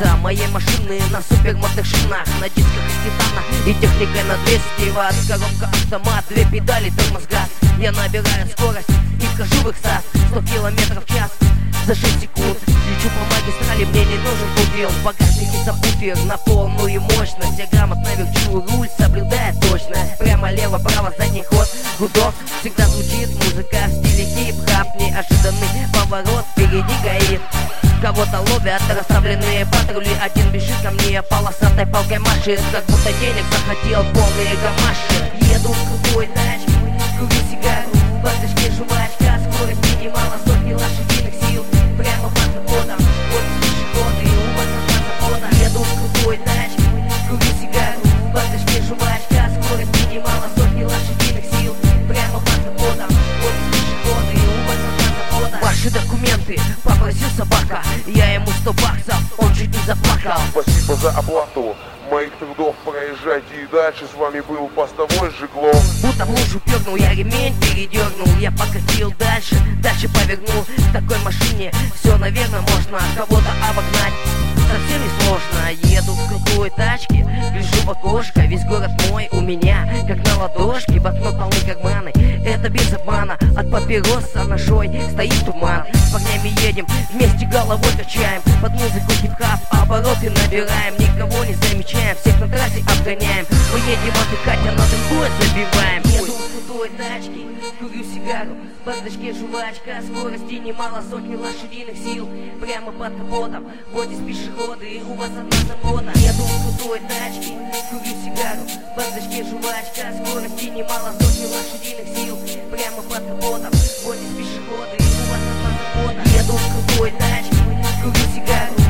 колеса моей машины на супермодных шинах, на дисках из титана и техникой на 200 ватт. Коробка автомат, 2 педали, тормоз, газ. Я набираю скорость и вхожу в экстаз. 100 километров в час за 6 секунд. Лечу по магистрали, мне не нужен пупил. В багажнике сабвуфер на полную мощность. Я грамотно верчу руль, соблюдая точность. Прямо, лево, право, задний ход, гудок. Всегда звучит музыка в стиле хип-хап. Неожиданный поворот, впереди горит. Кого-то ловят расставленные патрули. Один бежит ко мне, полосатой палкой машет, как будто денег захотел полные гамаши. Еду в крутой тачке, курю сигару, в бардачке жвачка, скорость минимала, сотни лошадиных сил. Прямо под капотом, вот пешеходы, у вас на завода. Еду в крутой тачке, курю сигару, в бардачке жвачка, скорость минимала, сотни лошадиных сил. Прямо под капотом, вот пешеходы, у вас на завода. Ваши документы попросил собака, я ему 100 баксов, он чуть не заплакал. Спасибо за оплату моих трудов, проезжайте и дальше. С вами был постовой Жиглов. Будто в лужу пернул, я ремень передернул. Я покатил дальше, дальше повернул. В такой машине все, наверное, можно кого-то обогнать. Совсем не сложно. Еду в крутой тачке, гляжу в окошко. Весь город мой у меня, как на ладошке. Блокнот, полны карманы, это без обмана. От папироса ножой стоит туман. С парнями едем, вместе головой качаем. Под музыку хип-хап обороты набираем. Никого не замечаем, всех на трассе обгоняем. Мы едем отдыхать, а на другой забиваем. Еду в крутой тачке, курю сигару, в бардачке жвачка, скорости немало, сотни лошадиных сил. Прямо под капотом, вот здесь пешеходы, у вас одна забота. Еду в крутой тачке, курю сигару, в бардачке жвачка, скорости немало, сотни лошадиных сил. Прямо под капотом, вот здесь пешеходы, у вас одна забота. Еду в крутой тачке, курю сигару,